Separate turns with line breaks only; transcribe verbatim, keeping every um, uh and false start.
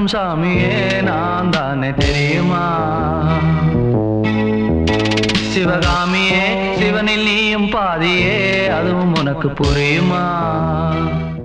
காக்கும் சாமியே நான் தானே தெரியுமா? சிவகாமியே சிவனில் நீயும் பாதியே அதுவும் உனக்கு புரியுமா?